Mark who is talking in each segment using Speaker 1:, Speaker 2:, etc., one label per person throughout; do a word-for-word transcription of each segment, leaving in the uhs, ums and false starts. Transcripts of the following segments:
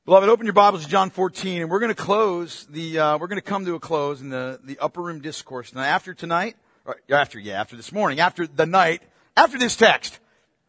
Speaker 1: Beloved, open your Bibles to John fourteen, and we're going to close the, uh, we're going to come to a close in the, the upper room discourse. Now, after tonight, or after, yeah, after this morning, after the night, after this text,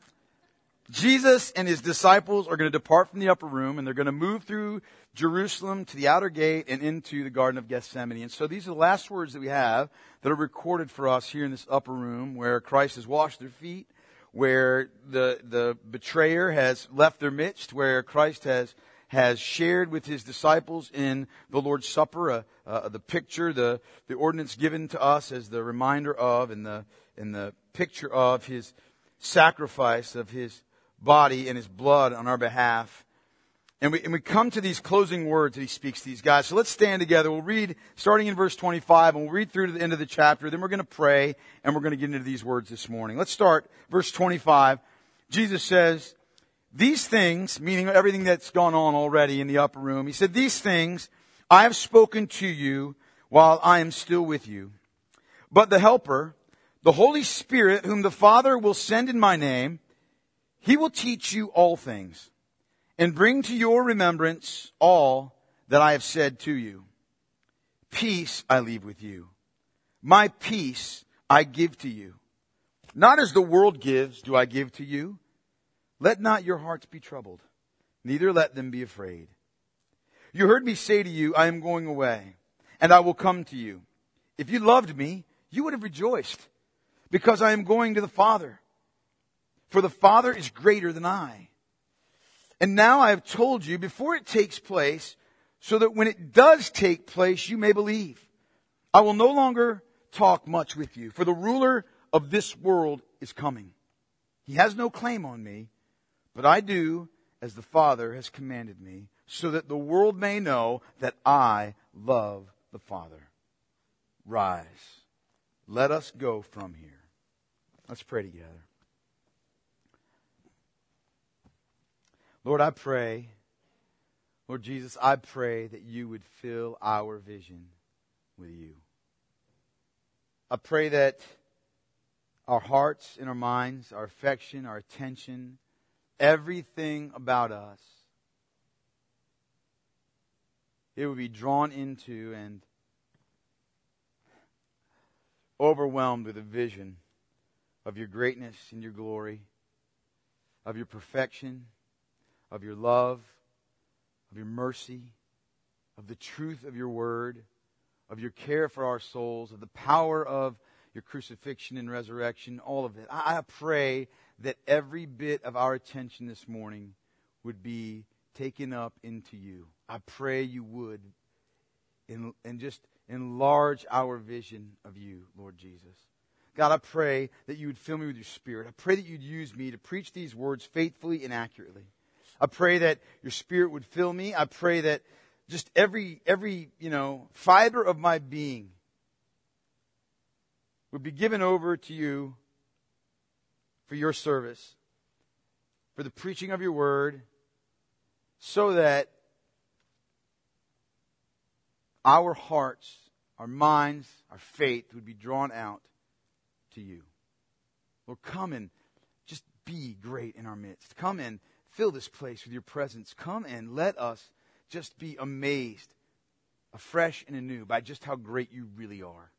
Speaker 1: Jesus and his disciples are going to depart from the upper room, and they're going to move through Jerusalem to the outer gate and into the Garden of Gethsemane. And so these are the last words that we have that are recorded for us here in this upper room, where Christ has washed their feet, where the, the betrayer has left their midst, where Christ has has shared with his disciples in the Lord's Supper, uh, uh, the picture, the, the ordinance given to us as the reminder of and the, and the picture of his sacrifice of his body and his blood on our behalf. And we, and we come to these closing words that he speaks to these guys. So let's stand together. We'll read starting in verse twenty-five, and we'll read through to the end of the chapter. Then we're going to pray, and we're going to get into these words this morning. Let's start verse twenty-five. Jesus says, "These things," meaning everything that's gone on already in the upper room, he said, "These things I have spoken to you while I am still with you. But the Helper, the Holy Spirit, whom the Father will send in my name, he will teach you all things and bring to your remembrance all that I have said to you. Peace I leave with you. My peace I give to you. Not as the world gives do I give to you. Let not your hearts be troubled, neither let them be afraid. You heard me say to you, I am going away, and I will come to you. If you loved me, you would have rejoiced, because I am going to the Father. For the Father is greater than I. And now I have told you before it takes place, so that when it does take place, you may believe. I will no longer talk much with you, for the ruler of this world is coming. He has no claim on me, but I do as the Father has commanded me, so that the world may know that I love the Father. Rise. Let us go from here." Let's pray together. Lord, I pray, Lord Jesus, I pray that you would fill our vision with you. I pray that our hearts and our minds, our affection, our attention, everything about us, it would be drawn into and overwhelmed with a vision of your greatness and your glory, of your perfection, of your love, of your mercy, of the truth of your word, of your care for our souls, of the power of your crucifixion and resurrection, all of it. I pray that every bit of our attention this morning would be taken up into you. I pray you would and, and just enlarge our vision of you, Lord Jesus. God, I pray that you would fill me with your Spirit. I pray that you'd use me to preach these words faithfully and accurately. I pray that your Spirit would fill me. I pray that just every, every, you know, fiber of my being would be given over to you for your service, for the preaching of your word, so that our hearts, our minds, our faith would be drawn out to you. Lord, come and just be great in our midst. Come and fill this place with your presence. Come and let us just be amazed afresh and anew by just how great you really are.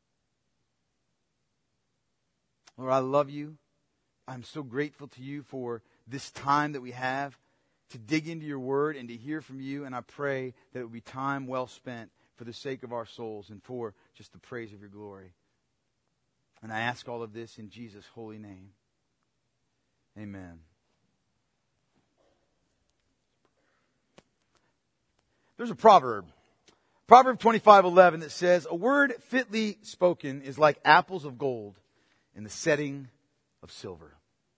Speaker 1: Lord, I love you. I'm so grateful to you for this time that we have to dig into your word and to hear from you. And I pray that it would be time well spent for the sake of our souls and for just the praise of your glory. And I ask all of this in Jesus' holy name. Amen. There's a proverb, Proverb twenty-five eleven, that says, "A word fitly spoken is like apples of gold in the setting of silver."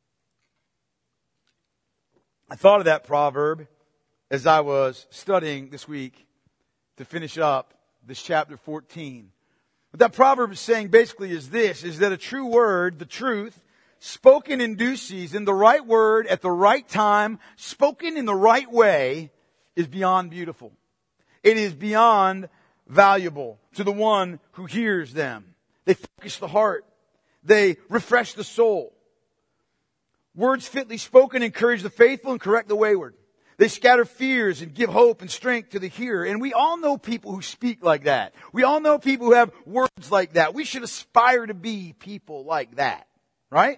Speaker 1: I thought of that proverb as I was studying this week to finish up this chapter fourteen. What that proverb is saying basically is this, is that a true word, the truth, spoken in due season, the right word at the right time, spoken in the right way, is beyond beautiful. It is beyond valuable to the one who hears them. They focus the heart. They refresh the soul. Words fitly spoken encourage the faithful and correct the wayward. They scatter fears and give hope and strength to the hearer. And we all know people who speak like that. We all know people who have words like that. We should aspire to be people like that. Right?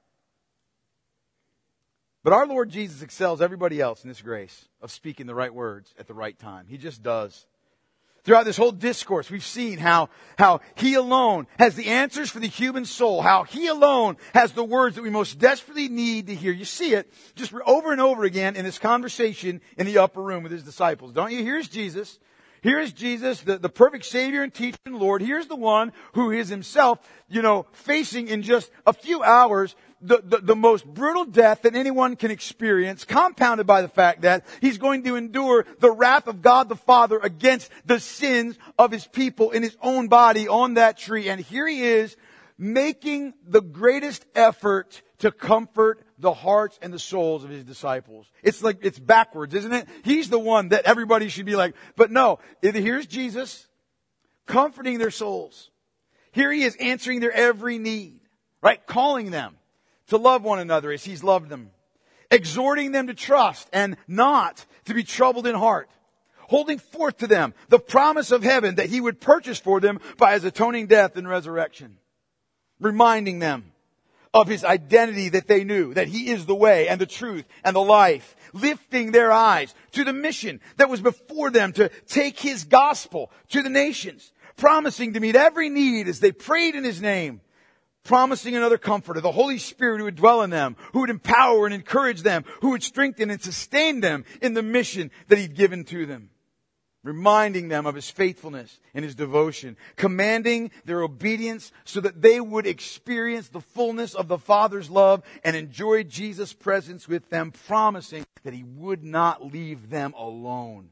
Speaker 1: But our Lord Jesus excels everybody else in this grace of speaking the right words at the right time. He just does. Throughout this whole discourse, we've seen how, how He alone has the answers for the human soul. How He alone has the words that we most desperately need to hear. You see it just over and over again in this conversation in the upper room with His disciples. Don't you? Here's Jesus. Here's Jesus, the, the perfect Savior and teacher and Lord. Here's the one who is Himself, you know, facing in just a few hours The, the, the most brutal death that anyone can experience, compounded by the fact that He's going to endure the wrath of God the Father against the sins of His people in His own body on that tree. And here He is making the greatest effort to comfort the hearts and the souls of His disciples. It's like, it's backwards, isn't it? He's the one that everybody should be like, but no, here's Jesus comforting their souls. Here He is answering their every need, right? Calling them to love one another as He's loved them. Exhorting them to trust and not to be troubled in heart. Holding forth to them the promise of heaven that He would purchase for them by His atoning death and resurrection. Reminding them of His identity that they knew, that He is the way and the truth and the life. Lifting their eyes to the mission that was before them to take His gospel to the nations. Promising to meet every need as they prayed in His name. Promising another comforter, the Holy Spirit who would dwell in them, who would empower and encourage them, who would strengthen and sustain them in the mission that He'd given to them. Reminding them of His faithfulness and His devotion. Commanding their obedience so that they would experience the fullness of the Father's love and enjoy Jesus' presence with them. Promising that He would not leave them alone.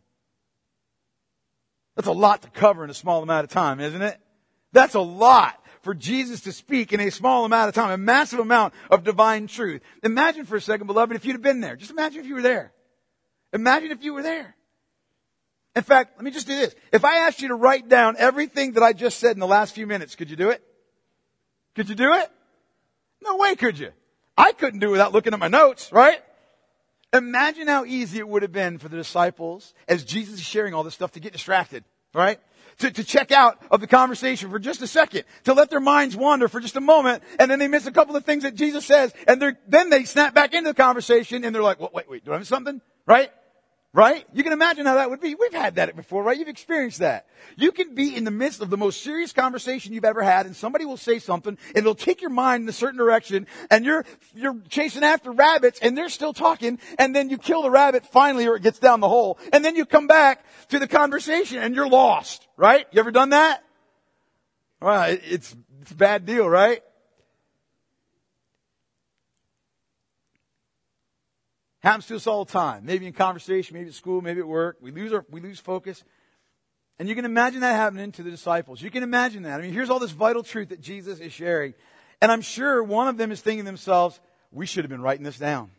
Speaker 1: That's a lot to cover in a small amount of time, isn't it? That's a lot for Jesus to speak in a small amount of time, a massive amount of divine truth. Imagine for a second, beloved, if you'd have been there. Just imagine if you were there. Imagine if you were there. In fact, let me just do this. If I asked you to write down everything that I just said in the last few minutes, could you do it? Could you do it? No way could you. I couldn't do it without looking at my notes, right? Imagine how easy it would have been for the disciples as Jesus is sharing all this stuff to get distracted, right? To, to check out of the conversation for just a second, to let their minds wander for just a moment, and then they miss a couple of things that Jesus says, and they're, then they snap back into the conversation, and they're like, well, wait, wait, do I miss something? Right? Right? You can imagine how that would be. We've had that before, right? You've experienced that. You can be in the midst of the most serious conversation you've ever had, and somebody will say something, and it'll take your mind in a certain direction, and you're, you're chasing after rabbits, and they're still talking, and then you kill the rabbit finally, or it gets down the hole, and then you come back to the conversation, and you're lost, right? You ever done that? Well, it's, it's a bad deal, right? Happens to us all the time. Maybe in conversation, maybe at school, maybe at work. We lose our, we lose focus. And you can imagine that happening to the disciples. You can imagine that. I mean, here's all this vital truth that Jesus is sharing. And I'm sure one of them is thinking to themselves, we should have been writing this down.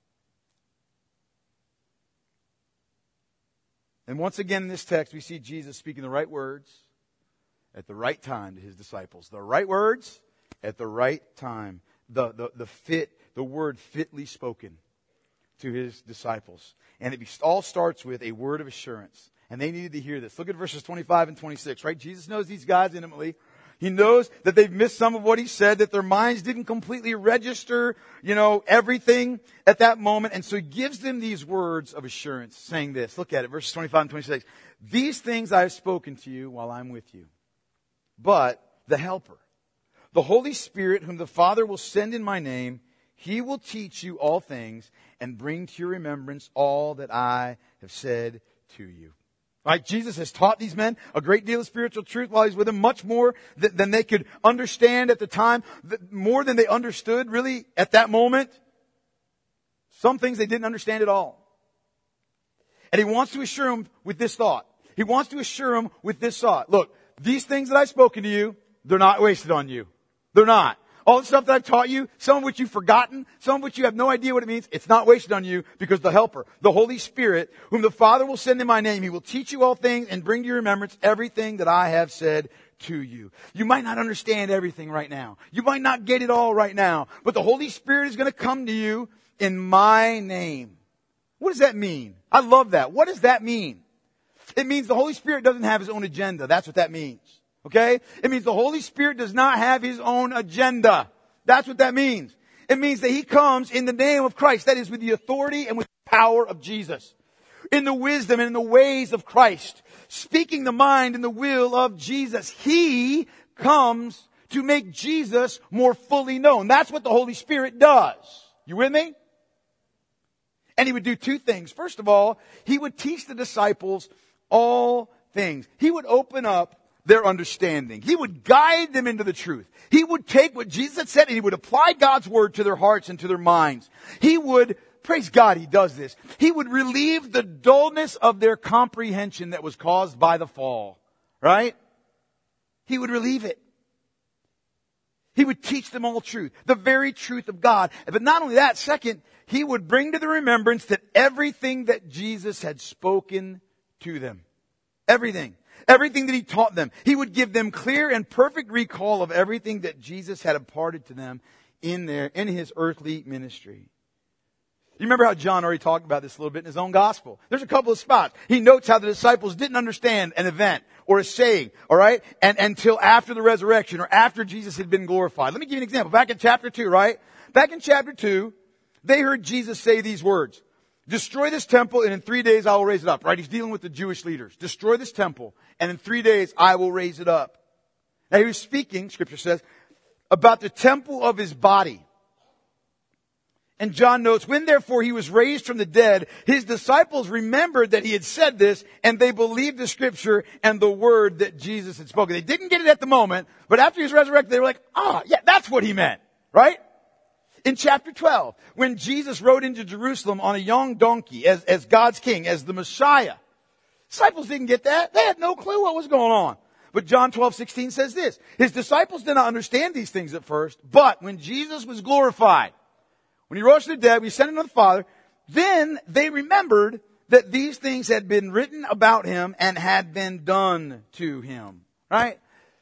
Speaker 1: And once again in this text, we see Jesus speaking the right words at the right time to His disciples. The right words at the right time. The, the, the fit, the word fitly spoken to His disciples. And it all starts with a word of assurance. And they needed to hear this. Look at verses twenty-five and twenty-six, right? Jesus knows these guys intimately. He knows that they've missed some of what He said, that their minds didn't completely register, you know, everything at that moment. And so He gives them these words of assurance, saying this. Look at it, verses twenty-five and twenty-six. These things I have spoken to you while I'm with you. But the Helper, the Holy Spirit, whom the Father will send in my name, He will teach you all things and bring to your remembrance all that I have said to you. Right? Jesus has taught these men a great deal of spiritual truth while He's with them, much more th- than they could understand at the time, th- more than they understood really at that moment. Some things they didn't understand at all. And He wants to assure them with this thought. He wants to assure them with this thought. Look, these things that I've spoken to you, they're not wasted on you. They're not. All the stuff that I've taught you, some of which you've forgotten, some of which you have no idea what it means, it's not wasted on you because the Helper, the Holy Spirit, whom the Father will send in my name, He will teach you all things and bring to your remembrance everything that I have said to you. You might not understand everything right now. You might not get it all right now. But the Holy Spirit is going to come to you in my name. What does that mean? I love that. What does that mean? It means the Holy Spirit doesn't have his own agenda. That's what that means. Okay? It means the Holy Spirit does not have his own agenda. That's what that means. It means that he comes in the name of Christ. That is, with the authority and with the power of Jesus. In the wisdom and in the ways of Christ. Speaking the mind and the will of Jesus. He comes to make Jesus more fully known. That's what the Holy Spirit does. You with me? And he would do two things. First of all, he would teach the disciples all things. He would open up their understanding. He would guide them into the truth. He would take what Jesus had said and he would apply God's word to their hearts and to their minds. He would, praise God, he does this. He would relieve the dullness of their comprehension that was caused by the fall. Right? He would relieve it. He would teach them all truth, the very truth of God. But not only that, second, he would bring to the remembrance that everything that Jesus had spoken to them. Everything. Everything that he taught them. He would give them clear and perfect recall of everything that Jesus had imparted to them in their, in his earthly ministry. You remember how John already talked about this a little bit in his own gospel. There's a couple of spots. He notes how the disciples didn't understand an event or a saying, all right, and until after the resurrection or after Jesus had been glorified. Let me give you an example. Back in chapter two, right? Back in chapter two, they heard Jesus say these words. Destroy this temple and in three days I will raise it up. Right? He's dealing with the Jewish leaders. Destroy this temple and in three days I will raise it up. Now he was speaking, scripture says, about the temple of his body. And John notes, when therefore he was raised from the dead, his disciples remembered that he had said this and they believed the scripture and the word that Jesus had spoken. They didn't get it at the moment, but after he was resurrected, they were like, ah, yeah, that's what he meant. Right? In chapter twelve, when Jesus rode into Jerusalem on a young donkey as, as God's king, as the Messiah, disciples didn't get that. They had no clue what was going on. But John twelve sixteen says this, his disciples did not understand these things at first, but when Jesus was glorified, when he rose from the dead, we sent him to the Father, then they remembered that these things had been written about him and had been done to him. Right?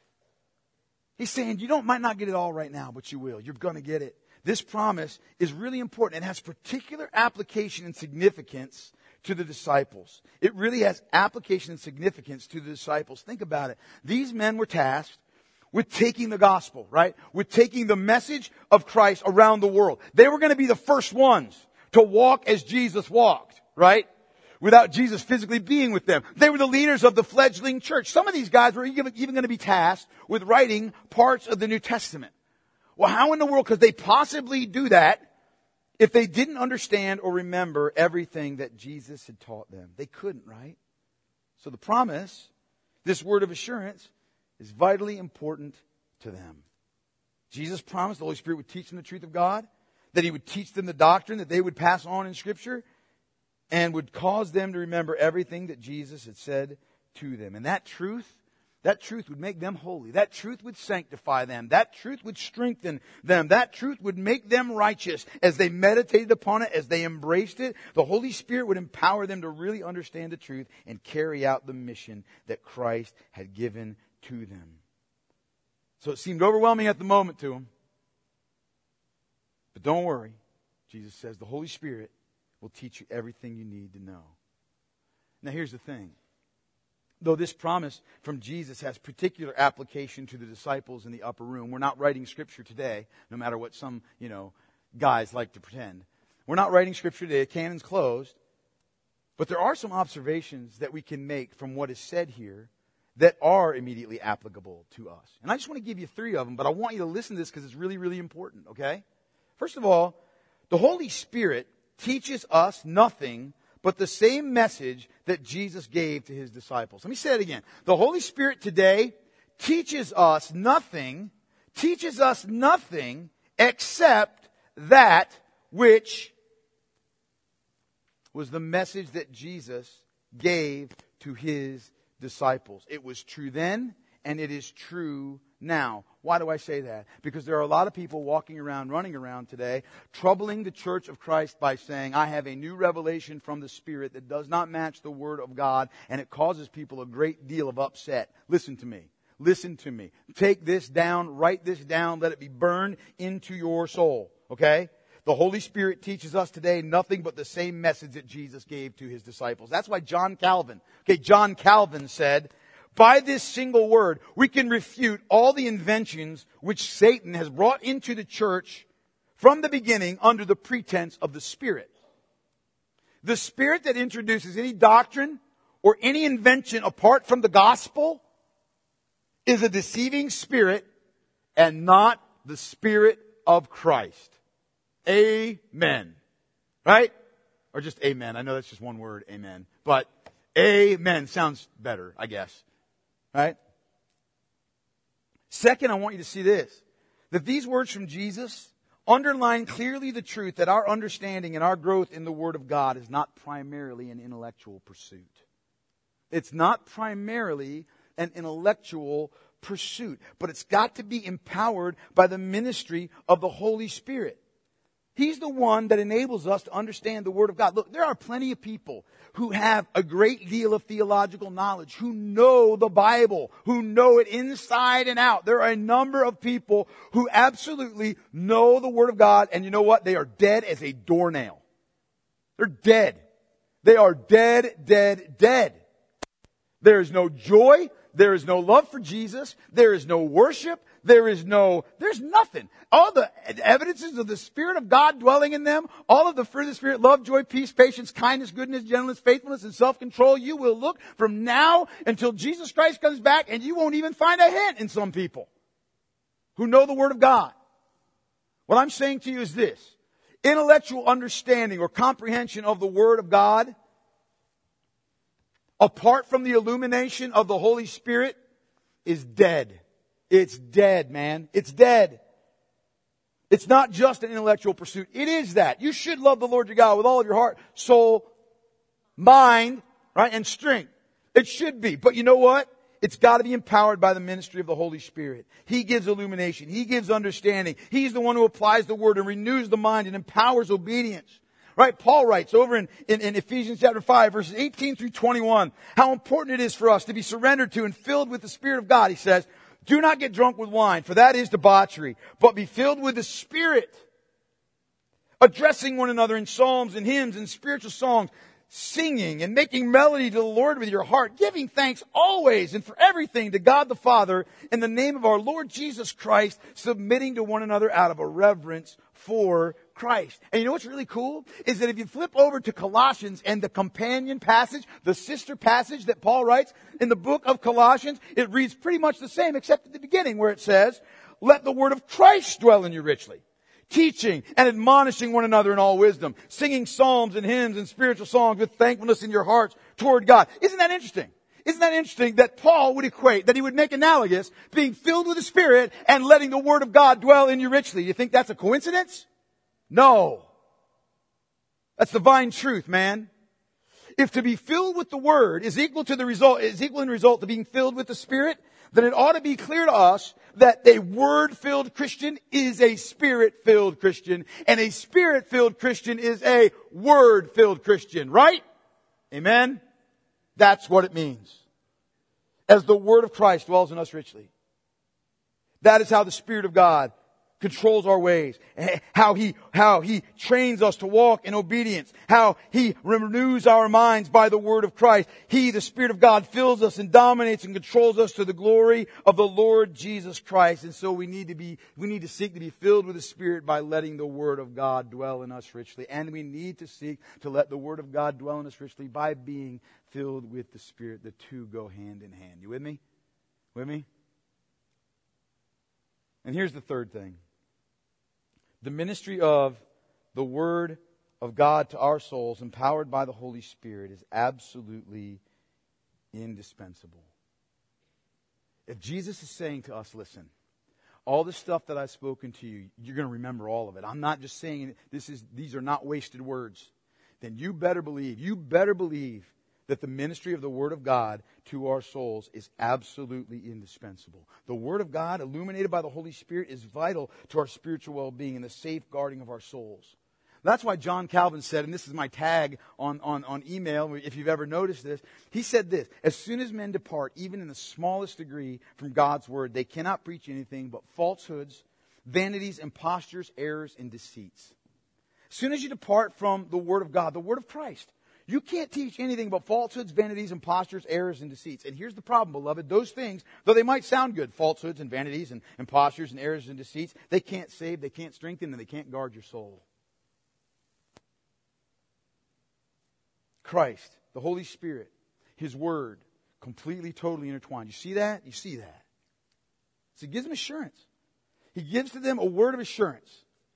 Speaker 1: He's saying, you don't, might not get it all right now, but you will. You're going to get it. This promise is really important. It has particular application and significance to the disciples. It really has application and significance to the disciples. Think about it. These men were tasked with taking the gospel, right? With taking the message of Christ around the world. They were going to be the first ones to walk as Jesus walked, right? Without Jesus physically being with them. They were the leaders of the fledgling church. Some of these guys were even, even going to be tasked with writing parts of the New Testament. Well, how in the world could they possibly do that if they didn't understand or remember everything that Jesus had taught them? They couldn't, right? So the promise, this word of assurance, is vitally important to them. Jesus promised the Holy Spirit would teach them the truth of God, that he would teach them the doctrine that they would pass on in Scripture, and would cause them to remember everything that Jesus had said to them. And that truth, that truth would make them holy. That truth would sanctify them. That truth would strengthen them. That truth would make them righteous. As they meditated upon it, as they embraced it, the Holy Spirit would empower them to really understand the truth and carry out the mission that Christ had given to them. So it seemed overwhelming at the moment to them. But don't worry, Jesus says, the Holy Spirit will teach you everything you need to know. Now here's the thing. Though this promise from Jesus has particular application to the disciples in the upper room, we're not writing Scripture today, no matter what some, you know, guys like to pretend. We're not writing Scripture today. The canon's closed. But there are some observations that we can make from what is said here that are immediately applicable to us. And I just want to give you three of them, but I want you to listen to this because it's really, really important, okay? First of all, the Holy Spirit teaches us nothing but the same message that Jesus gave to his disciples. Let me say it again. The Holy Spirit today teaches us nothing, teaches us nothing except that which was the message that Jesus gave to his disciples. It was true then, and it is true now. Why do I say that? Because there are a lot of people walking around, running around today, troubling the church of Christ by saying, I have a new revelation from the Spirit that does not match the Word of God, and it causes people a great deal of upset. Listen to me. Listen to me. Take this down, write this down, let it be burned into your soul. Okay? the Holy Spirit teaches us today nothing but the same message that Jesus gave to his disciples. That's why John Calvin, okay, John Calvin said, by this single word, we can refute all the inventions which Satan has brought into the church from the beginning under the pretense of the Spirit. The Spirit that introduces any doctrine or any invention apart from the gospel is a deceiving spirit and not the Spirit of Christ. Amen. Right? Or just amen. I know that's just one word, amen. But amen sounds better, I guess. Right? Second, I want you to see this. That these words from Jesus underline clearly the truth that our understanding and our growth in the Word of God is not primarily an intellectual pursuit. It's not primarily an intellectual pursuit, but it's got to be empowered by the ministry of the Holy Spirit. He's the one that enables us to understand the Word of God. Look, there are plenty of people who have a great deal of theological knowledge, who know the Bible, who know it inside and out. There are a number of people who absolutely know the Word of God, and you know what? They are dead as a doornail. They're dead. They are dead, dead, dead. There is no joy. There is no love for Jesus. There is no worship. There is no, there's nothing. All the evidences of the Spirit of God dwelling in them, all of the fruit of the Spirit, love, joy, peace, patience, kindness, goodness, gentleness, faithfulness, and self-control, you will look from now until Jesus Christ comes back, and you won't even find a hint in some people who know the Word of God. What I'm saying to you is this. Intellectual understanding or comprehension of the Word of God, apart from the illumination of the Holy Spirit, is dead. It's dead, man. It's dead. It's not just an intellectual pursuit. It is that. You should love the Lord your God with all of your heart, soul, mind, right, and strength. It should be. But you know what? It's got to be empowered by the ministry of the Holy Spirit. He gives illumination. He gives understanding. He's the one who applies the Word and renews the mind and empowers obedience. Right? Paul writes over in, in, in Ephesians chapter five, verses eighteen through twenty-one, how important it is for us to be surrendered to and filled with the Spirit of God. He says, do not get drunk with wine, for that is debauchery, but be filled with the Spirit, addressing one another in psalms and hymns and spiritual songs, singing and making melody to the Lord with your heart, giving thanks always and for everything to God the Father in the name of our Lord Jesus Christ, submitting to one another out of a reverence for Christ. And you know what's really cool? Is that if you flip over to Colossians and the companion passage, the sister passage that Paul writes in the book of Colossians, it reads pretty much the same except at the beginning where it says, let the word of Christ dwell in you richly, teaching and admonishing one another in all wisdom, singing psalms and hymns and spiritual songs with thankfulness in your hearts toward God. Isn't that interesting? Isn't that interesting that Paul would equate, that he would make analogous being filled with the Spirit and letting the Word of God dwell in you richly? You think that's a coincidence? No. That's divine truth, man. If to be filled with the Word is equal to the result, is equal in result to being filled with the Spirit, then it ought to be clear to us that a Word-filled Christian is a Spirit-filled Christian, and a Spirit-filled Christian is a Word-filled Christian, right? Amen? That's what it means. As the Word of Christ dwells in us richly. That is how the Spirit of God controls our ways, how He, how He trains us to walk in obedience, how He renews our minds by the Word of Christ. He, the Spirit of God, fills us and dominates and controls us to the glory of the Lord Jesus Christ. And so we need to be, we need to seek to be filled with the Spirit by letting the Word of God dwell in us richly. And we need to seek to let the Word of God dwell in us richly by being filled with the Spirit. The two go hand in hand. You with me? With me? And here's the third thing. The ministry of the Word of God to our souls, empowered by the Holy Spirit, is absolutely indispensable. If Jesus is saying to us, listen, all the stuff that I've spoken to you, you're going to remember all of it. I'm not just saying this is, these are not wasted words. Then you better believe, you better believe that the ministry of the Word of God to our souls is absolutely indispensable. The Word of God, illuminated by the Holy Spirit, is vital to our spiritual well-being and the safeguarding of our souls. That's why John Calvin said, and this is my tag on, on, on email, if you've ever noticed this, he said this, as soon as men depart, even in the smallest degree from God's Word, they cannot preach anything but falsehoods, vanities, impostures, errors, and deceits. As soon as you depart from the Word of God, the Word of Christ, you can't teach anything but falsehoods, vanities, impostures, errors, and deceits. And here's the problem, beloved. Those things, though they might sound good, falsehoods and vanities and impostures and errors and deceits, they can't save, they can't strengthen, and they can't guard your soul. Christ, the Holy Spirit, His Word, completely, totally intertwined. You see that? You see that. So He gives them assurance. He gives to them a word of assurance.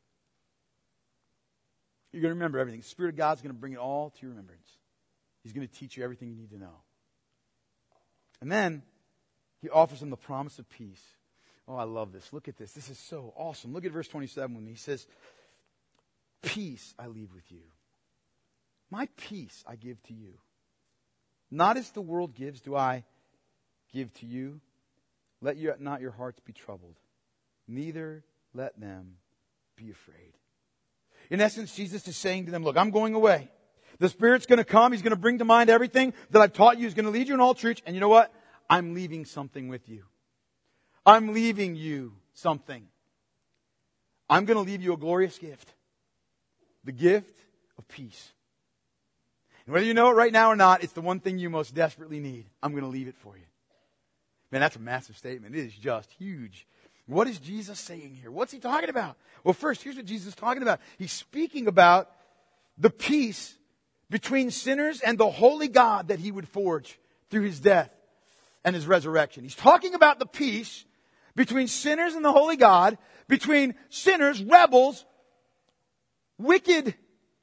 Speaker 1: You're going to remember everything. The Spirit of God's going to bring it all to your remembrance. He's going to teach you everything you need to know. And then He offers them the promise of peace. Oh, I love this. Look at this. This is so awesome. Look at verse twenty-seven with me. He says, peace I leave with you. My peace I give to you. Not as the world gives do I give to you. Let your, not your hearts be troubled. Neither let them be afraid. In essence, Jesus is saying to them, look, I'm going away. The Spirit's going to come. He's going to bring to mind everything that I've taught you. He's going to lead you in all truth. And you know what? I'm leaving something with you. I'm leaving you something. I'm going to leave you a glorious gift. The gift of peace. And whether you know it right now or not, it's the one thing you most desperately need. I'm going to leave it for you. Man, that's a massive statement. It is just huge. What is Jesus saying here? What's He talking about? Well, first, here's what Jesus is talking about. He's speaking about the peace between sinners and the holy God that He would forge through His death and His resurrection. He's talking about the peace between sinners and the holy God, between sinners, rebels, wicked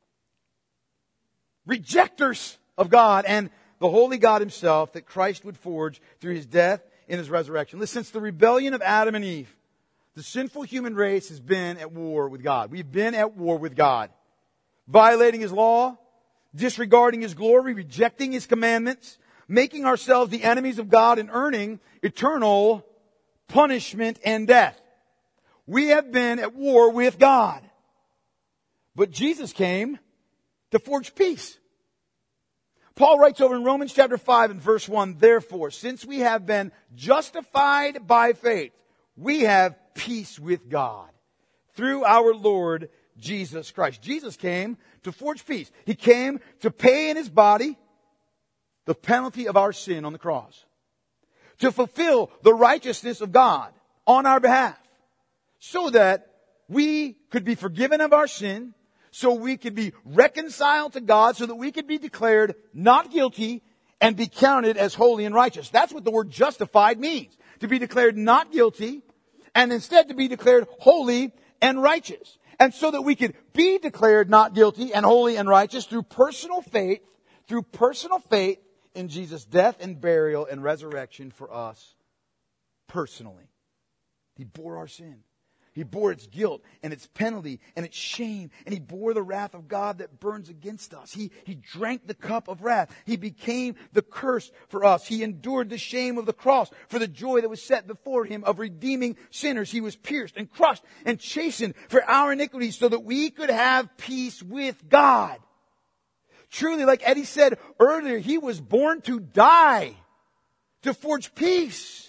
Speaker 1: rejectors of God, and the holy God Himself that Christ would forge through His death and His resurrection. Listen, since the rebellion of Adam and Eve, the sinful human race has been at war with God. We've been at war with God. Violating His law, disregarding His glory, rejecting His commandments, making ourselves the enemies of God and earning eternal punishment and death. We have been at war with God. But Jesus came to forge peace. Paul writes over in Romans chapter five and verse one, therefore, since we have been justified by faith, we have peace with God through our Lord Jesus Christ. Jesus came to forge peace. He came to pay in His body the penalty of our sin on the cross, to fulfill the righteousness of God on our behalf, so that we could be forgiven of our sin, so we could be reconciled to God, so that we could be declared not guilty and be counted as holy and righteous. That's what the word justified means. To be declared not guilty and instead to be declared holy and righteous. And so that we could be declared not guilty and holy and righteous through personal faith, through personal faith in Jesus' death and burial and resurrection for us personally. He bore our sin. He bore its guilt and its penalty and its shame. And He bore the wrath of God that burns against us. He, he drank the cup of wrath. He became the curse for us. He endured the shame of the cross for the joy that was set before Him of redeeming sinners. He was pierced and crushed and chastened for our iniquities so that we could have peace with God. Truly, like Eddie said earlier, He was born to die, to forge peace.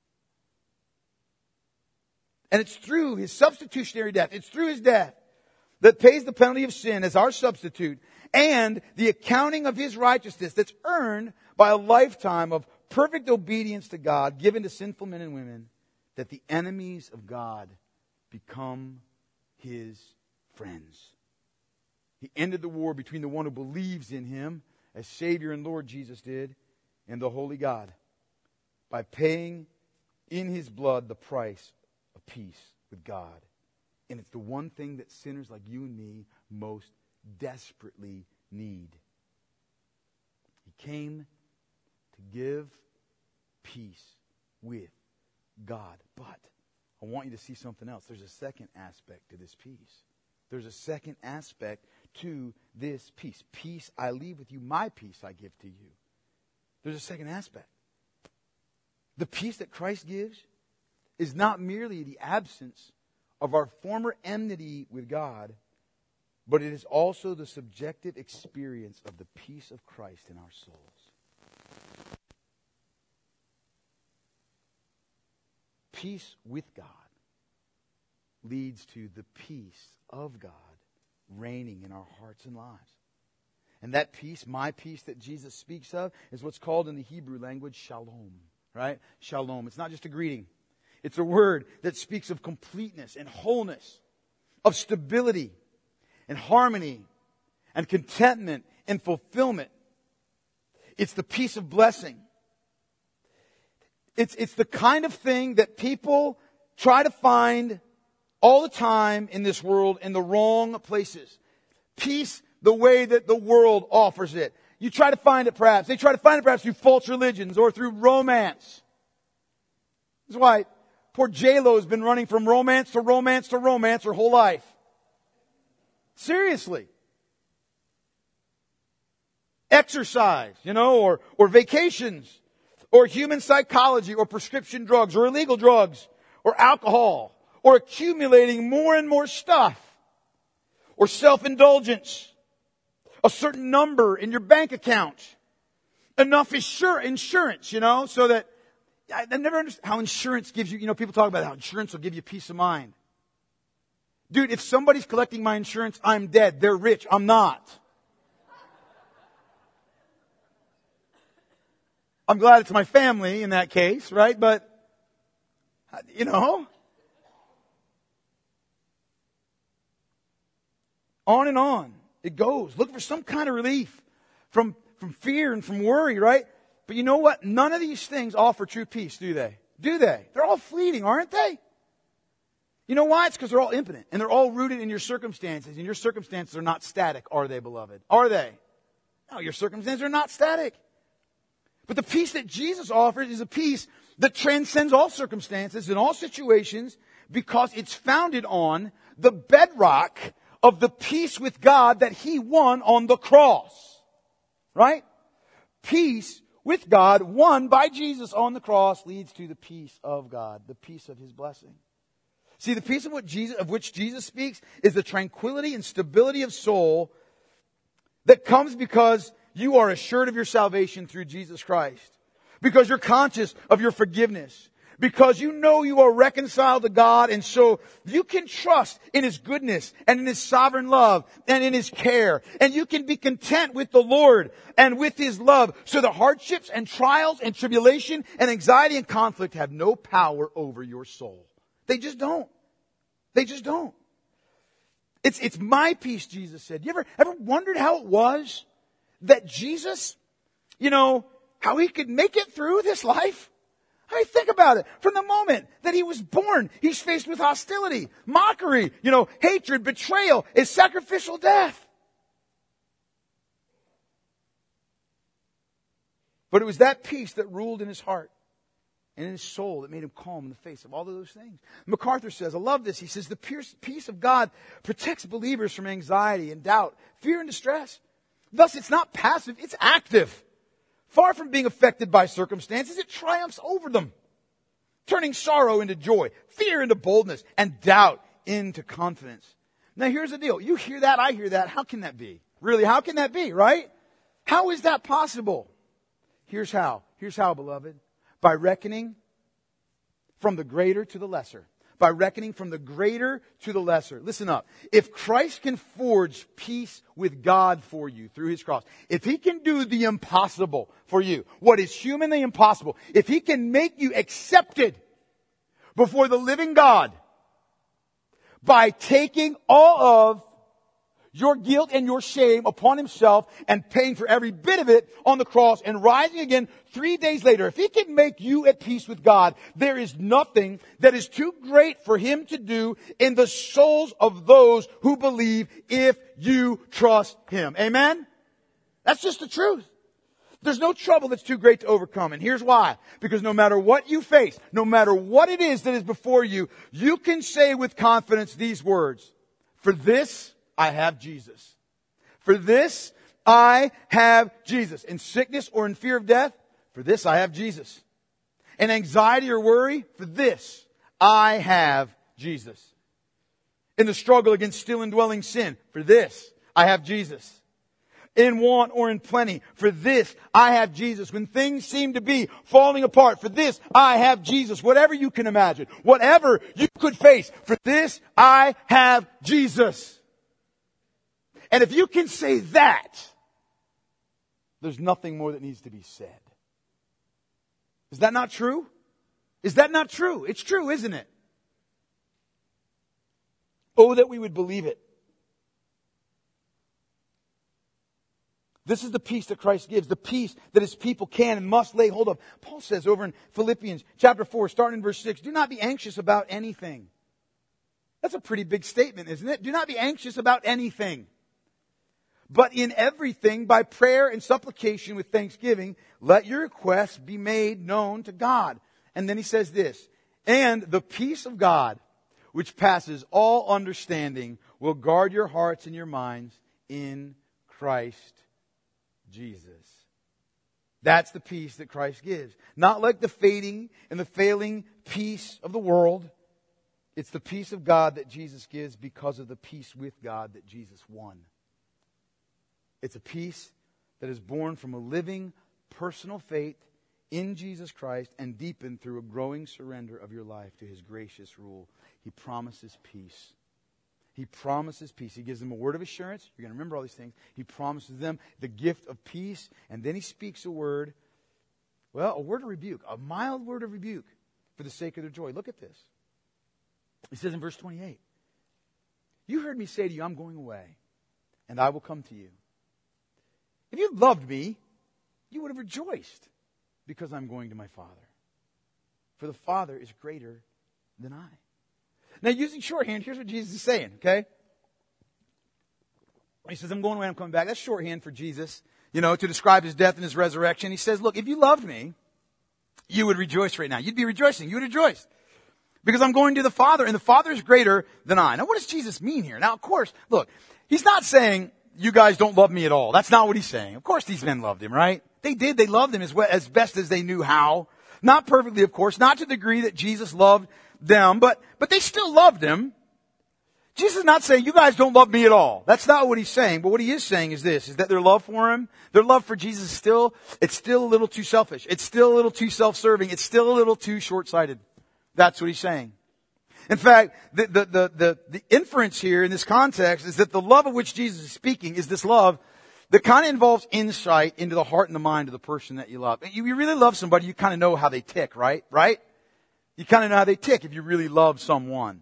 Speaker 1: And it's through His substitutionary death, it's through His death that pays the penalty of sin as our substitute, and the accounting of His righteousness that's earned by a lifetime of perfect obedience to God given to sinful men and women, that the enemies of God become His friends. He ended the war between the one who believes in Him as Savior and Lord, Jesus did, and the holy God by paying in His blood the price of peace with God. And it's the one thing that sinners like you and me most desperately need. He came to give peace with God. But I want you to see something else. There's a second aspect to this peace. There's a second aspect to this peace. Peace I leave with you, my peace I give to you. There's a second aspect. The peace that Christ gives is not merely the absence of our former enmity with God, but it is also the subjective experience of the peace of Christ in our souls. Peace with God leads to the peace of God reigning in our hearts and lives. And that peace, my peace that Jesus speaks of, is what's called in the Hebrew language shalom. Right? Shalom. It's not just a greeting. It's a word that speaks of completeness and wholeness, of stability and harmony and contentment and fulfillment. It's the peace of blessing. It's, it's the kind of thing that people try to find all the time in this world in the wrong places. Peace the way that the world offers it. You try to find it perhaps. They try to find it perhaps through false religions or through romance. That's why poor J-Lo has been running from romance to romance to romance her whole life. Seriously. Exercise, you know, or, or vacations, or human psychology, or prescription drugs, or illegal drugs, or alcohol, or accumulating more and more stuff, or self-indulgence, a certain number in your bank account, enough insur- insurance, you know, so that I, I never understand how insurance gives you, you know, people talk about how insurance will give you peace of mind. Dude, if somebody's collecting my insurance, I'm dead. They're rich. I'm not. I'm glad it's my family in that case, right? But, you know, on and on it goes. Look for some kind of relief from, from fear and from worry, right? But you know what? None of these things offer true peace, do they? Do they? They're all fleeting, aren't they? You know why? It's because they're all impotent and they're all rooted in your circumstances. And your circumstances are not static, are they, beloved? Are they? No, your circumstances are not static. But the peace that Jesus offers is a peace that transcends all circumstances and all situations because it's founded on the bedrock of the peace with God that He won on the cross. Right? Peace with God won by Jesus on the cross leads to the peace of God, the peace of His blessing. See, the peace of, what Jesus, of which Jesus speaks is the tranquility and stability of soul that comes because you are assured of your salvation through Jesus Christ. Because you're conscious of your forgiveness. Because you know you are reconciled to God, and so you can trust in His goodness and in His sovereign love and in His care. And you can be content with the Lord and with His love. So the hardships and trials and tribulation and anxiety and conflict have no power over your soul. They just don't. They just don't. It's, it's my peace, Jesus said. You ever, ever wondered how it was that Jesus, you know, how He could make it through this life? I mean, think about it. From the moment that He was born, He's faced with hostility, mockery, you know, hatred, betrayal, His sacrificial death. But it was that peace that ruled in His heart and in His soul that made Him calm in the face of all of those things. MacArthur says, I love this. He says, the peace of God protects believers from anxiety and doubt, fear and distress. Thus, it's not passive, it's active. Far from being affected by circumstances, it triumphs over them, turning sorrow into joy, fear into boldness, and doubt into confidence. Now, here's the deal. You hear that, I hear that. How can that be? Really, how can that be, right? How is that possible? Here's how. Here's how, beloved. By reckoning from the greater to the lesser. By reckoning from the greater to the lesser. Listen up. If Christ can forge peace with God for you through His cross, if He can do the impossible for you, what is humanly impossible, if He can make you accepted before the living God by taking all of your guilt and your shame upon Himself and paying for every bit of it on the cross and rising again three days later. If He can make you at peace with God, there is nothing that is too great for Him to do in the souls of those who believe if you trust Him. Amen? That's just the truth. There's no trouble that's too great to overcome. And here's why. Because no matter what you face, no matter what it is that is before you, you can say with confidence these words. For this, I have Jesus. For this, I have Jesus. In sickness or in fear of death, for this, I have Jesus. In anxiety or worry, for this, I have Jesus. In the struggle against still indwelling sin, for this, I have Jesus. In want or in plenty, for this, I have Jesus. When things seem to be falling apart, for this, I have Jesus. Whatever you can imagine, whatever you could face, for this, I have Jesus. And if you can say that, there's nothing more that needs to be said. Is that not true? Is that not true? It's true, isn't it? Oh, that we would believe it. This is the peace that Christ gives, the peace that His people can and must lay hold of. Paul says over in Philippians chapter four, starting in verse six, do not be anxious about anything. That's a pretty big statement, isn't it? Do not be anxious about anything. But in everything, by prayer and supplication with thanksgiving, let your requests be made known to God. And then he says this, and the peace of God, which passes all understanding, will guard your hearts and your minds in Christ Jesus. That's the peace that Christ gives. Not like the fading and the failing peace of the world. It's the peace of God that Jesus gives because of the peace with God that Jesus won. It's a peace that is born from a living, personal faith in Jesus Christ and deepened through a growing surrender of your life to His gracious rule. He promises peace. He promises peace. He gives them a word of assurance. You're going to remember all these things. He promises them the gift of peace. And then He speaks a word, well, a word of rebuke, a mild word of rebuke for the sake of their joy. Look at this. He says in verse twenty-eight, you heard me say to you, I'm going away, and I will come to you. If you loved me, you would have rejoiced because I'm going to my Father. For the Father is greater than I. Now, using shorthand, here's what Jesus is saying, okay? He says, I'm going away, I'm coming back. That's shorthand for Jesus, you know, to describe His death and His resurrection. He says, look, if you loved me, you would rejoice right now. You'd be rejoicing. You would rejoice. Because I'm going to the Father, and the Father is greater than I. Now, what does Jesus mean here? Now, of course, look, He's not saying, you guys don't love me at all. That's not what He's saying. Of course these men loved Him, right? They did. They loved Him as, well, as best as they knew how. Not perfectly, of course. Not to the degree that Jesus loved them, but, but they still loved Him. Jesus is not saying, you guys don't love me at all. That's not what He's saying. But what He is saying is this, is that their love for Him, their love for Jesus is still, it's still a little too selfish. It's still a little too self-serving. It's still a little too short-sighted. That's what He's saying. In fact, the, the, the, the, the inference here in this context is that the love of which Jesus is speaking is this love that kind of involves insight into the heart and the mind of the person that you love. You, you really love somebody, you kind of know how they tick, right? Right? You kind of know how they tick if you really love someone.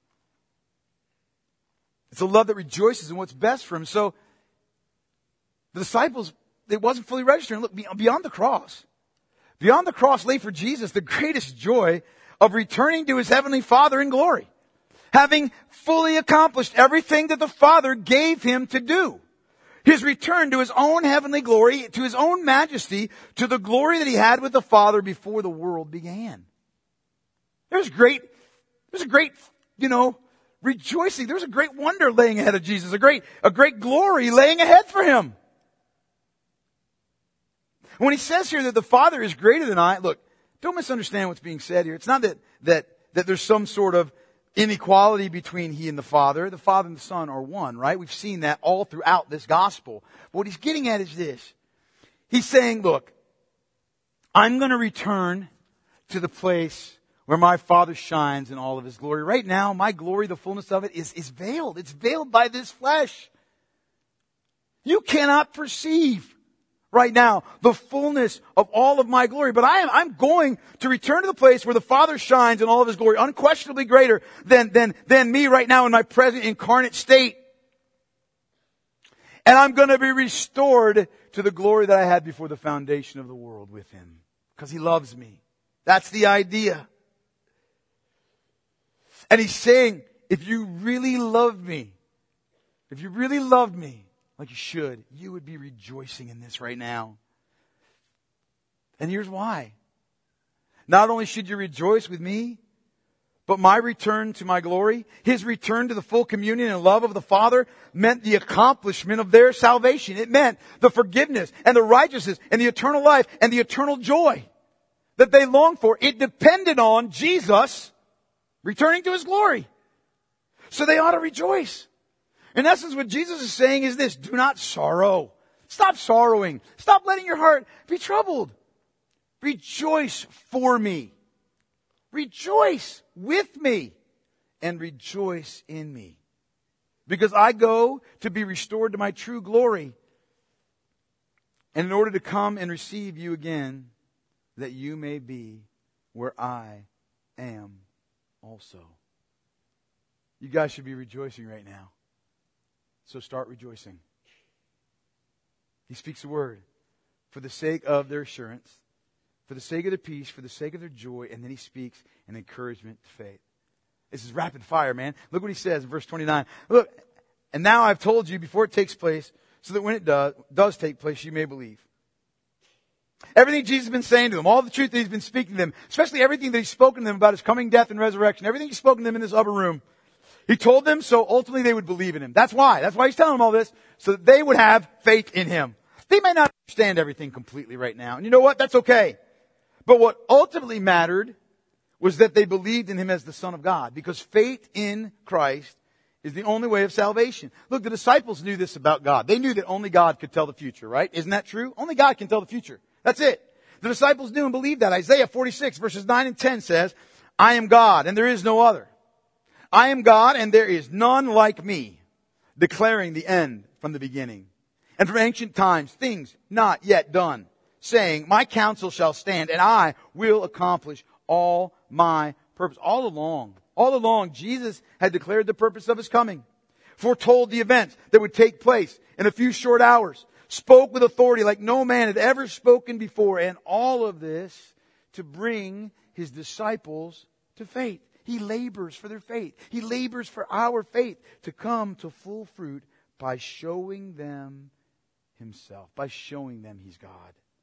Speaker 1: It's a love that rejoices in what's best for Him. So, the disciples, it wasn't fully registered. Look, beyond the cross, beyond the cross lay for Jesus the greatest joy of returning to His heavenly Father in glory. Having fully accomplished everything that the Father gave Him to do. His return to His own heavenly glory, to His own majesty, to the glory that He had with the Father before the world began. There's great, there's a great, you know, rejoicing. There's a great wonder laying ahead of Jesus. A great, a great glory laying ahead for Him. When He says here that the Father is greater than I, look, don't misunderstand what's being said here. It's not that, that, that there's some sort of inequality between He and the Father. The Father and the Son are one, right? We've seen that all throughout this gospel. But what He's getting at is this. He's saying, look, I'm going to return to the place where my Father shines in all of His glory. Right now, my glory, the fullness of it, is, is veiled. It's veiled by this flesh. You cannot perceive right now the fullness of all of my glory. But I am, I'm going to return to the place where the Father shines in all of His glory, unquestionably greater than, than, than me right now in my present incarnate state. And I'm going to be restored to the glory that I had before the foundation of the world with Him. Because He loves me. That's the idea. And He's saying, if you really love me, if you really loved me, like you should, you would be rejoicing in this right now. And here's why. Not only should you rejoice with me, but my return to my glory, His return to the full communion and love of the Father meant the accomplishment of their salvation. It meant the forgiveness and the righteousness and the eternal life and the eternal joy that they longed for. It depended on Jesus returning to His glory. So they ought to rejoice. In essence, what Jesus is saying is this: do not sorrow. Stop sorrowing. Stop letting your heart be troubled. Rejoice for me. Rejoice with me. And rejoice in me. because I go to be restored to my true glory. And in order to come and receive you again, that you may be where I am also. You guys should be rejoicing right now. So start rejoicing. He speaks a word for the sake of their assurance, for the sake of their peace, for the sake of their joy, and then he speaks an encouragement to faith. This is rapid fire, man. Look what he says in verse twenty-nine. Look, and now I've told you before it takes place, so that when it does, does take place, you may believe. Everything Jesus has been saying to them, all the truth that he's been speaking to them, especially everything that he's spoken to them about his coming death and resurrection, everything he's spoken to them in this upper room, he told them so ultimately they would believe in him. That's why. That's why he's telling them all this, so that they would have faith in him. They may not understand everything completely right now. And you know what? That's okay. But what ultimately mattered was that they believed in him as the Son of God, because faith in Christ is the only way of salvation. Look, the disciples knew this about God. They knew that only God could tell the future, right? Isn't that true? Only God can tell the future. That's it. The disciples knew and believed that. Isaiah forty-six verses nine and ten says, I am God and there is no other. I am God and there is none like me, declaring the end from the beginning. And from ancient times, things not yet done, saying, my counsel shall stand and I will accomplish all my purpose. All along, all along, Jesus had declared the purpose of his coming, foretold the events that would take place in a few short hours, spoke with authority like no man had ever spoken before, and all of this to bring his disciples to faith. He labors for their faith. He labors for our faith to come to full fruit by showing them himself, by showing them he's God.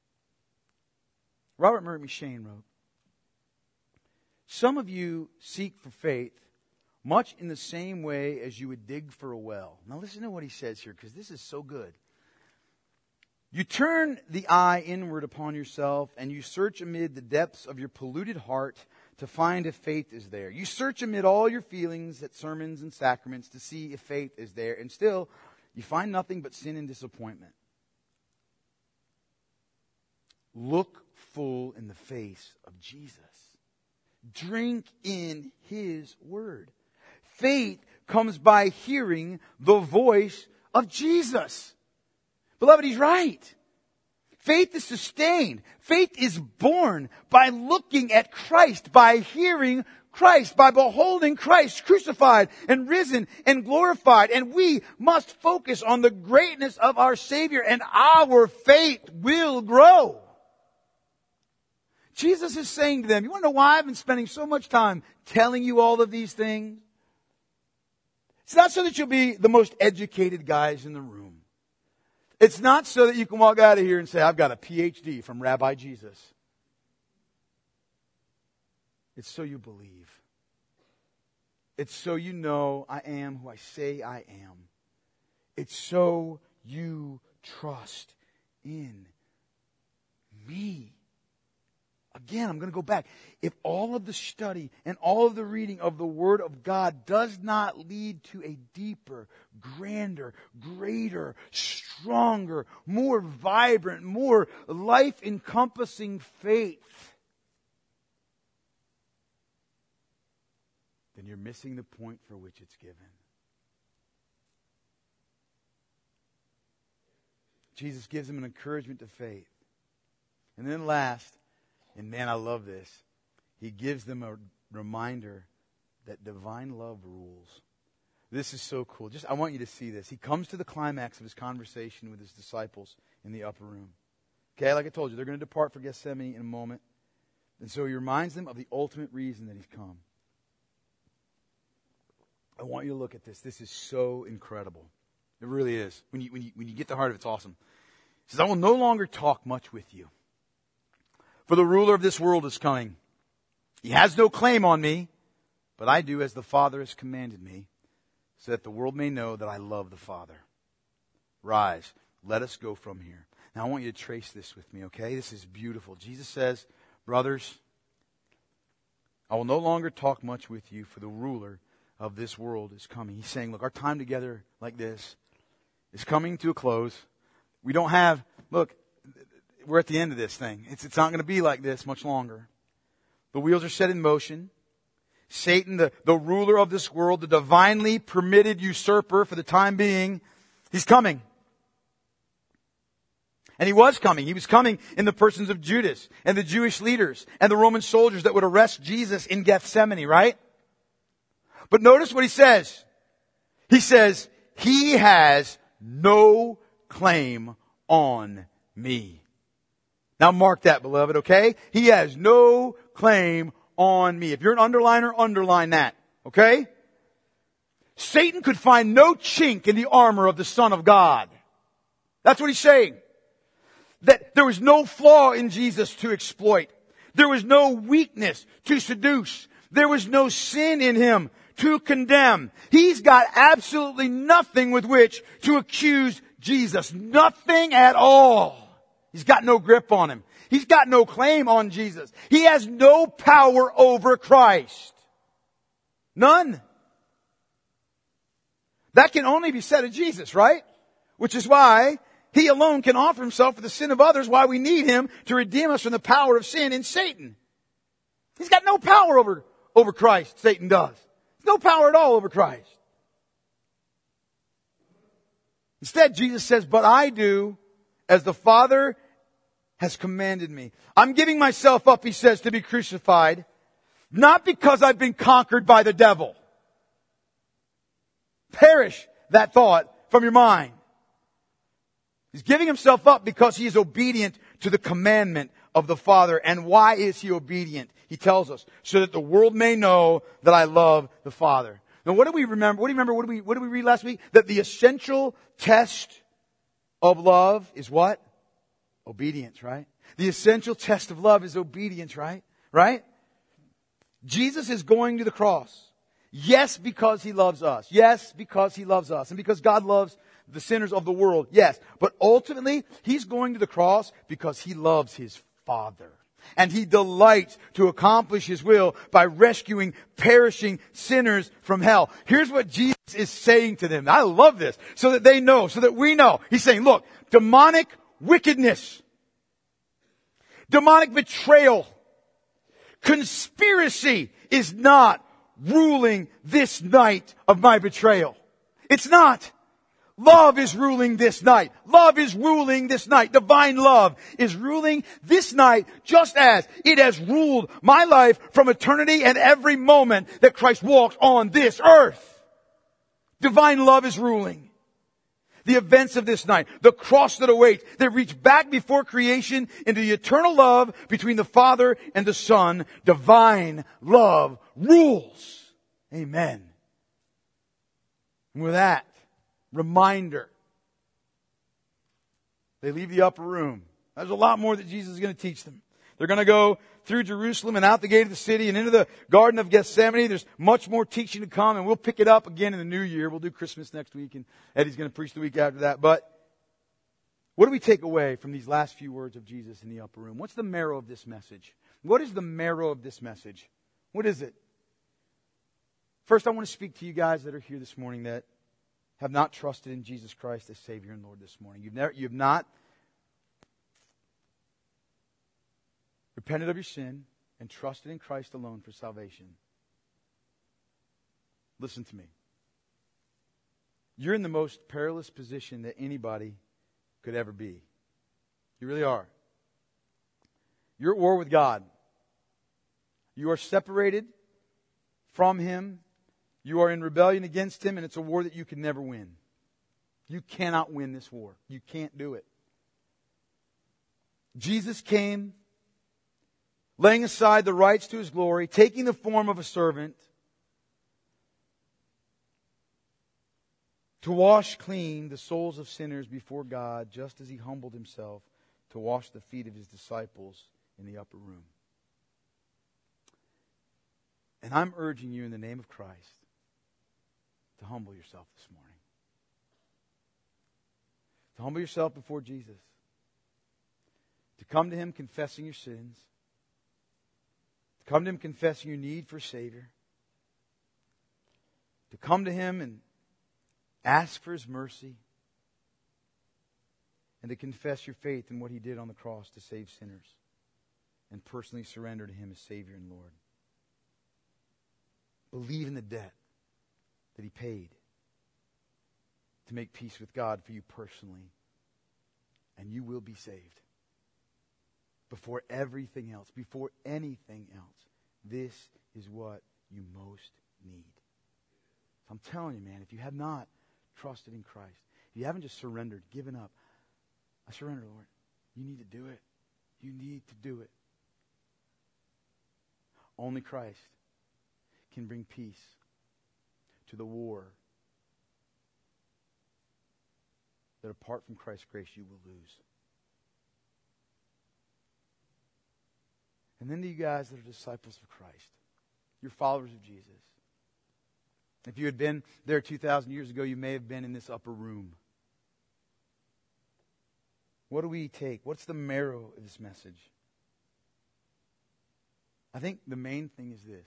Speaker 1: Robert Murray M'Cheyne wrote, some of you seek for faith much in the same way as you would dig for a well. Now listen to what he says here, because this is so good. You turn the eye inward upon yourself and you search amid the depths of your polluted heart to find if faith is there. You search amid all your feelings at sermons and sacraments to see if faith is there, and still you find nothing but sin and disappointment. Look full in the face of Jesus. Drink in his word. Faith comes by hearing the voice of Jesus. Beloved, he's right. Faith is sustained. Faith is born by looking at Christ, by hearing Christ, by beholding Christ crucified and risen and glorified. And we must focus on the greatness of our Savior, and our faith will grow. Jesus is saying to them, you want to know why I've been spending so much time telling you all of these things? It's not so that you'll be the most educated guys in the room. It's not so that you can walk out of here and say, I've got a P H D from Rabbi Jesus. It's so you believe. It's so you know I am who I say I am. It's so you trust in me. Again, I'm going to go back. If all of the study and all of the reading of the Word of God does not lead to a deeper, grander, greater, stronger, more vibrant, more life-encompassing faith, then you're missing the point for which it's given. Jesus gives them an encouragement to faith. And then last, and man, I love this, he gives them a reminder that divine love rules. This is so cool. Just, I want you to see this. He comes to the climax of his conversation with his disciples in the upper room. Okay, like I told you, they're going to depart for Gethsemane in a moment. And so he reminds them of the ultimate reason that he's come. I want you to look at this. This is so incredible. It really is. When you, when you, when you get the heart of it, it's awesome. He says, I will no longer talk much with you, for the ruler of this world is coming. He has no claim on me, but I do as the Father has commanded me, so that the world may know that I love the Father. Rise, let us go from here. Now I want you to trace this with me, okay? This is beautiful. Jesus says, brothers, I will no longer talk much with you, for the ruler of this world is coming. He's saying, look, our time together like this is coming to a close. We don't have, look, we're at the end of this thing. It's, it's not going to be like this much longer. The wheels are set in motion. Satan, the, the ruler of this world, the divinely permitted usurper for the time being, he's coming. And he was coming. He was coming in the persons of Judas and the Jewish leaders and the Roman soldiers that would arrest Jesus in Gethsemane, right? But notice what he says. He says, he has no claim on me. Now mark that, beloved, okay? He has no claim on me. If you're an underliner, underline that, okay? Satan could find no chink in the armor of the Son of God. That's what he's saying. That there was no flaw in Jesus to exploit. There was no weakness to seduce. There was no sin in him to condemn. He's got absolutely nothing with which to accuse Jesus. Nothing at all. He's got no grip on him. He's got no claim on Jesus. He has no power over Christ. None. That can only be said of Jesus, right? Which is why he alone can offer himself for the sin of others, why we need him to redeem us from the power of sin in Satan. He's got no power over, over Christ, Satan does. No power at all over Christ. Instead, Jesus says, but I do as the Father has commanded me. I'm giving myself up, he says, to be crucified, not because I've been conquered by the devil. Perish that thought from your mind. He's giving himself up because he is obedient to the commandment of the Father. And why is he obedient? He tells us, so that the world may know that I love the Father. Now what do we remember? What do you remember? What did we, what did we read last week? That the essential test of love is what? Obedience, right? The essential test of love is obedience, right? Right? Jesus is going to the cross. Yes, because he loves us. Yes, because he loves us. And because God loves the sinners of the world. Yes. But ultimately, he's going to the cross because he loves his Father. And he delights to accomplish his will by rescuing perishing sinners from hell. Here's what Jesus is saying to them. I love this. So that they know, so that we know. He's saying, look, demonic wickedness, demonic betrayal, conspiracy is not ruling this night of my betrayal. It's not. Love is ruling this night. Love is ruling this night. Divine love is ruling this night just as it has ruled my life from eternity and every moment that Christ walked on this earth. Divine love is ruling. The events of this night, the cross that awaits, that reach back before creation into the eternal love between the Father and the Son. Divine love rules. Amen. And with that reminder, they leave the upper room. There's a lot more that Jesus is going to teach them. They're going to go through Jerusalem and out the gate of the city and into the Garden of Gethsemane. There's much more teaching to come, and we'll pick it up again in the new year. We'll do Christmas next week, and Eddie's going to preach the week after that. But what do we take away from these last few words of Jesus in the upper room? What's the marrow of this message? What is the marrow of this message? What is it? First, I want to speak to you guys that are here this morning that have not trusted in Jesus Christ as Savior and Lord this morning. You've never, you've not repented of your sin and trusted in Christ alone for salvation. Listen to me. You're in the most perilous position that anybody could ever be. You really are. You're at war with God. You are separated from Him. You are in rebellion against Him, and it's a war that you can never win. You cannot win this war. You can't do it. Jesus came, laying aside the rights to His glory, taking the form of a servant, to wash clean the souls of sinners before God, just as He humbled Himself to wash the feet of His disciples in the upper room. And I'm urging you in the name of Christ to humble yourself this morning. To humble yourself before Jesus. To come to Him confessing your sins. To come to Him confessing your need for a Savior. To come to Him and ask for His mercy. And to confess your faith in what He did on the cross to save sinners. And personally surrender to Him as Savior and Lord. Believe in the debt that he paid to make peace with God for you personally, and you will be saved. Before everything else, before anything else, this is what you most need. So I'm telling you, man, if you have not trusted in Christ, if you haven't just surrendered, given up, I surrender, Lord. You need to do it. You need to do it. Only Christ can bring peace to the war that apart from Christ's grace you will lose. And then to you guys that are disciples of Christ, you're followers of Jesus. If you had been there two thousand years ago, you may have been in this upper room. What do we take? What's the marrow of this message? I think the main thing is this.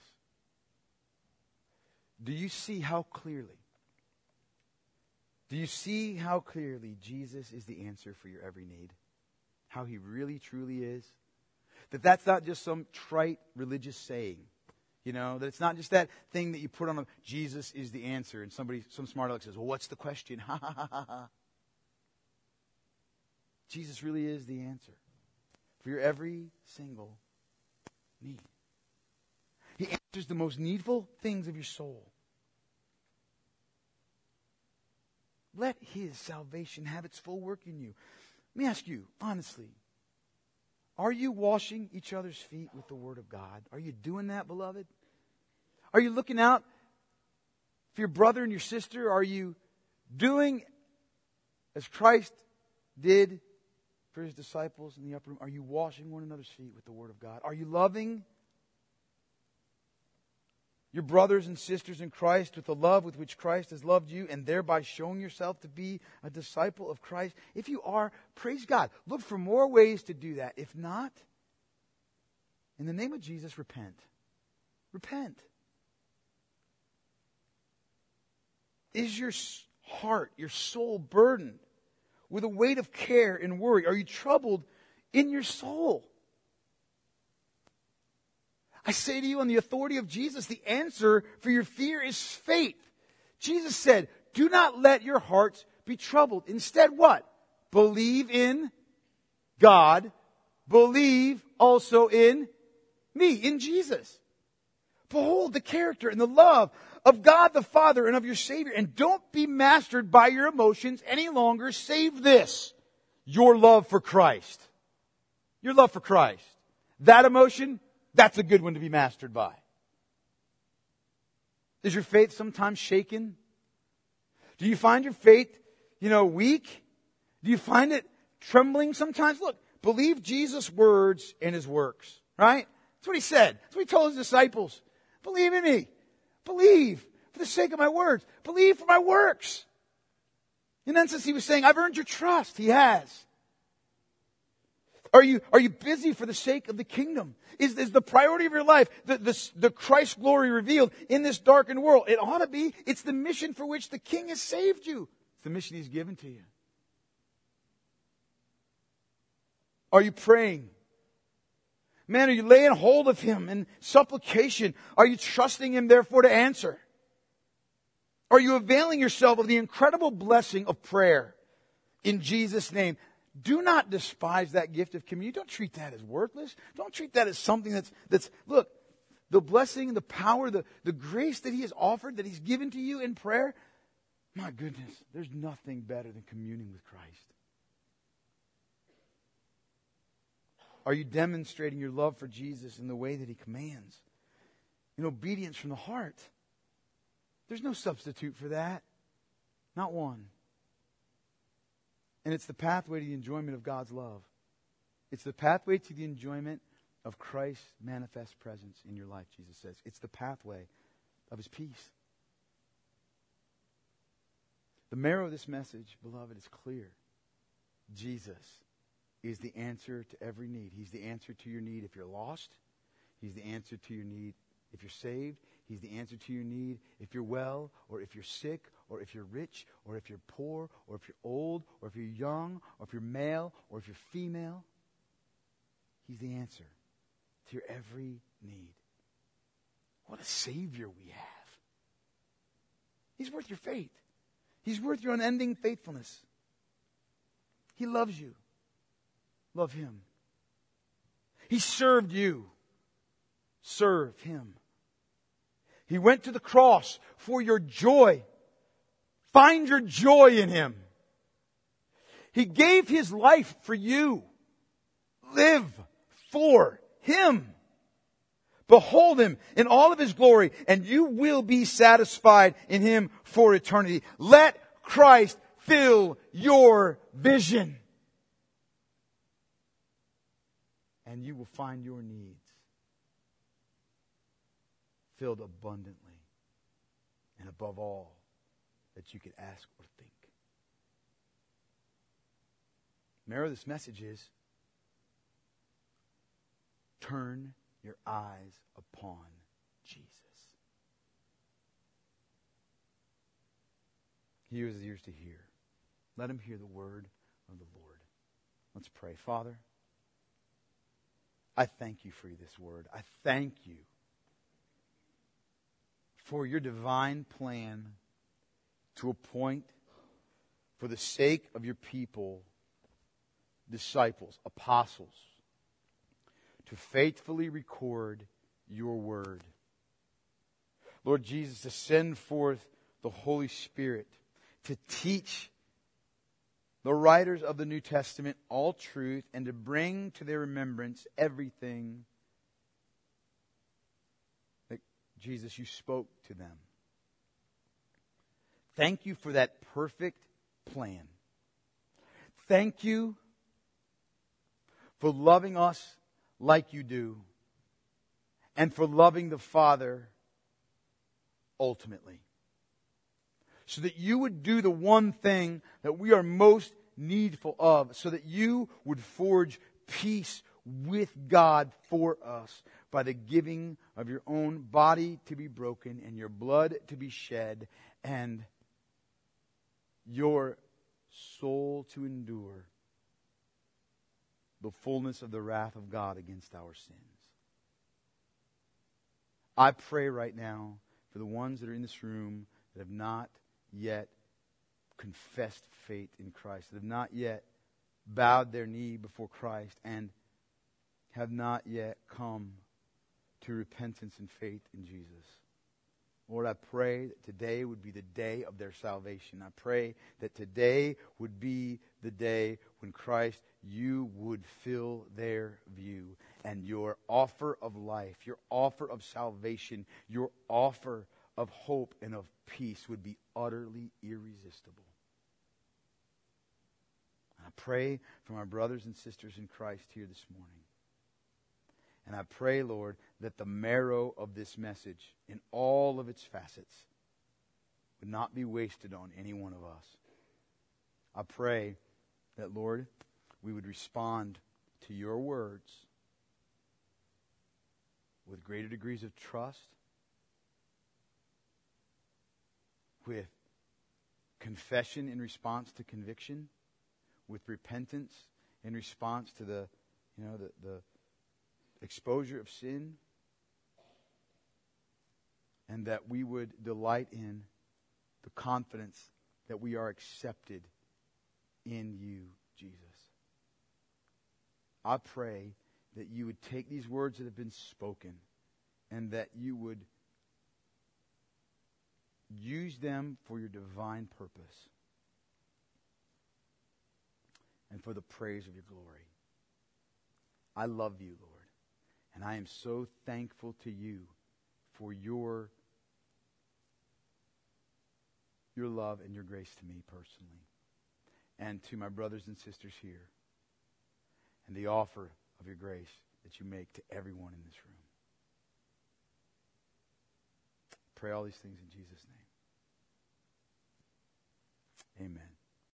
Speaker 1: Do you see how clearly, do you see how clearly Jesus is the answer for your every need? How he really, truly is? That that's not just some trite religious saying. You know, that it's not just that thing that you put on a, Jesus is the answer, and somebody, some smart aleck says, well, what's the question? Ha ha ha ha ha. Jesus really is the answer for your every single need. He answers the most needful things of your soul. Let his salvation have its full work in you. Let me ask you, honestly, are you washing each other's feet with the Word of God? Are you doing that, beloved? Are you looking out for your brother and your sister? Are you doing as Christ did for his disciples in the upper room? Are you washing one another's feet with the Word of God? Are you loving your brothers and sisters in Christ with the love with which Christ has loved you, and thereby showing yourself to be a disciple of Christ? If you are, praise God. Look for more ways to do that. If not, in the name of Jesus, repent. Repent. Is your heart, your soul burdened with a weight of care and worry? Are you troubled in your soul? I say to you, on the authority of Jesus, the answer for your fear is faith. Jesus said, do not let your hearts be troubled. Instead, what? Believe in God. Believe also in me, in Jesus. Behold the character and the love of God the Father and of your Savior. And don't be mastered by your emotions any longer, save this, your love for Christ. Your love for Christ. That emotion, that's a good one to be mastered by. Is your faith sometimes shaken? Do you find your faith, you know, weak? Do you find it trembling sometimes? Look, believe Jesus' words and his works, right? That's what he said. That's what he told his disciples. Believe in me. Believe for the sake of my words. Believe for my works. In essence, he was saying, I've earned your trust. He has. Are you, are you busy for the sake of the kingdom? Is, is the priority of your life the, the, the Christ glory revealed in this darkened world? It ought to be. It's the mission for which the King has saved you. It's the mission he's given to you. Are you praying? Man, are you laying hold of him in supplication? Are you trusting him, therefore, to answer? Are you availing yourself of the incredible blessing of prayer in Jesus' name? Do not despise that gift of communion. Don't treat that as worthless. Don't treat that as something that's, that's look, the blessing, the power, the, the grace that he has offered, that he's given to you in prayer. My goodness, there's nothing better than communing with Christ. Are you demonstrating your love for Jesus in the way that he commands? In obedience from the heart. There's no substitute for that. Not one. And it's the pathway to the enjoyment of God's love. It's the pathway to the enjoyment of Christ's manifest presence in your life, Jesus says. It's the pathway of his peace. The marrow of this message, beloved, is clear. Jesus is the answer to every need. He's the answer to your need if you're lost. He's the answer to your need if you're saved. He's the answer to your need if you're well, or if you're sick, or if you're rich, or if you're poor, or if you're old, or if you're young, or if you're male, or if you're female. He's the answer to your every need. What a Savior we have. He's worth your faith. He's worth your unending faithfulness. He loves you. Love Him. He served you. Serve Him. He went to the cross for your joy. Find your joy in Him. He gave His life for you. Live for Him. Behold Him in all of His glory, and you will be satisfied in Him for eternity. Let Christ fill your vision. And you will find your needs filled abundantly, and above all that you could ask or think. Remember, this message is, turn your eyes upon Jesus. He who has ears to hear, let him hear the word of the Lord. Let's pray. Father, I thank You for this word. I thank You for Your divine plan to appoint, for the sake of Your people, disciples, apostles, to faithfully record Your word. Lord Jesus, to send forth the Holy Spirit to teach the writers of the New Testament all truth and to bring to their remembrance everything that, Jesus, You spoke to them. Thank You for that perfect plan. Thank You for loving us like You do, and for loving the Father ultimately, so that You would do the one thing that we are most needful of, so that You would forge peace with God for us by the giving of Your own body to be broken and Your blood to be shed and Your soul to endure the fullness of the wrath of God against our sins. I pray right now for the ones that are in this room that have not yet confessed faith in Christ, that have not yet bowed their knee before Christ, and have not yet come to repentance and faith in Jesus. Lord, I pray that today would be the day of their salvation. I pray that today would be the day when Christ, You would fill their view, and Your offer of life, Your offer of salvation, Your offer of hope and of peace would be utterly irresistible. I pray for my brothers and sisters in Christ here this morning. And I pray, Lord, that the marrow of this message in all of its facets would not be wasted on any one of us. I pray that, Lord, we would respond to Your words with greater degrees of trust, with confession in response to conviction, with repentance in response to the, you know, the, the exposure of sin, and that we would delight in the confidence that we are accepted in You, Jesus. I pray that You would take these words that have been spoken and that You would use them for Your divine purpose and for the praise of Your glory. I love You, Lord. And I am so thankful to You for your, your love and Your grace to me personally, and to my brothers and sisters here, and the offer of Your grace that You make to everyone in this room. Pray all these things in Jesus' name. Amen.